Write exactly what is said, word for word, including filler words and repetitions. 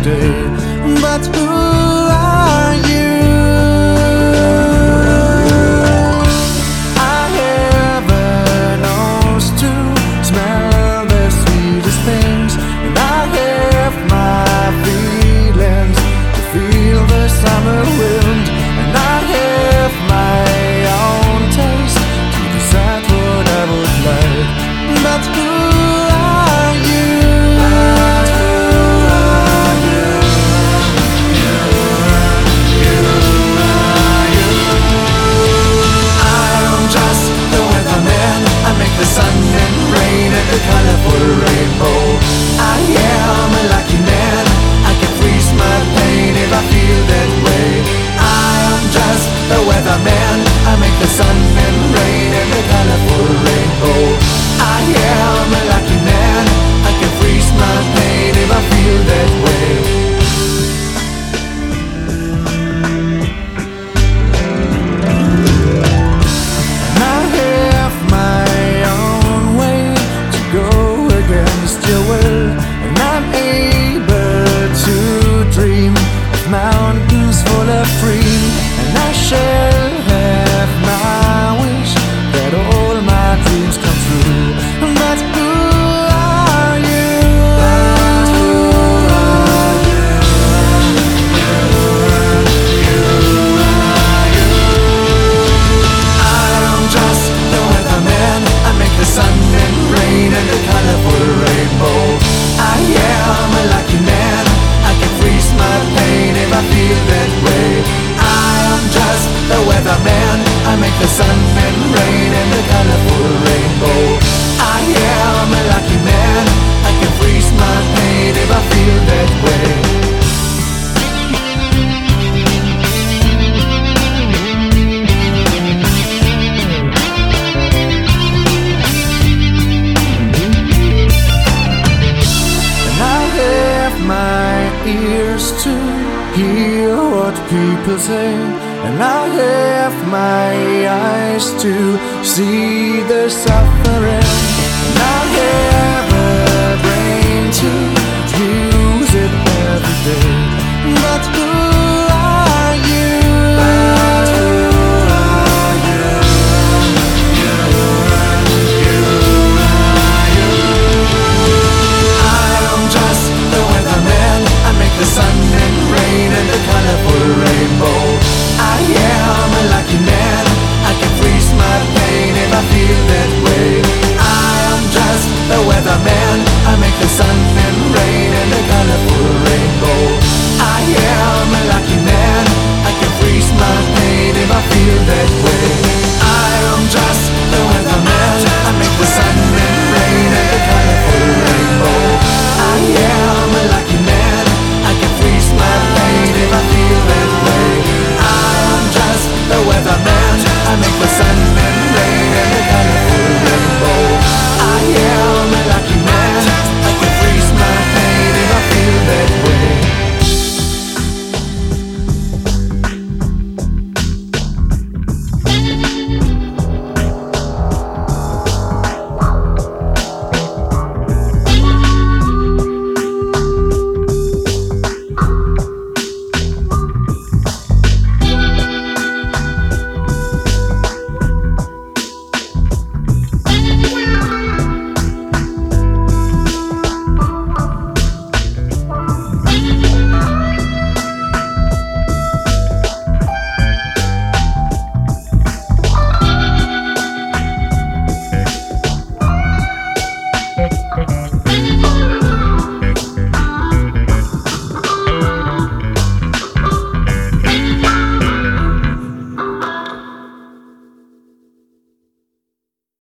day. But who are you? I have a nose to smell the sweetest things, and I have my feelings to feel the summer wind, and I have my own taste to decide what I would like. But who are you? But who are you? You are, you are you. I am just the weatherman. I make the sun and rain and the colorful rainbow. I am a lucky man. I can freeze my pain if I feel that way. I am just the weatherman. I make the sun and rain and the colorful rainbow. I am a lucky man. I can freeze my pain if I feel that way. And I have my own way to go against your will, and I'm able to dream of mountains full of green, and I shall have my wish that all my dreams come true. But who are you? But who are you? You are, you are you. I am just the weatherman. I make the sun and rain and the colorful rainbow. I am a lucky man. I can freeze my pain if I feel that way. I am just the weatherman. I make the sun and rain and the colorful rainbow. I am a lucky man. I can freeze my pain if I feel that way. And I have my ears to hear what people say, and I have my eyes to see the suffering, and I have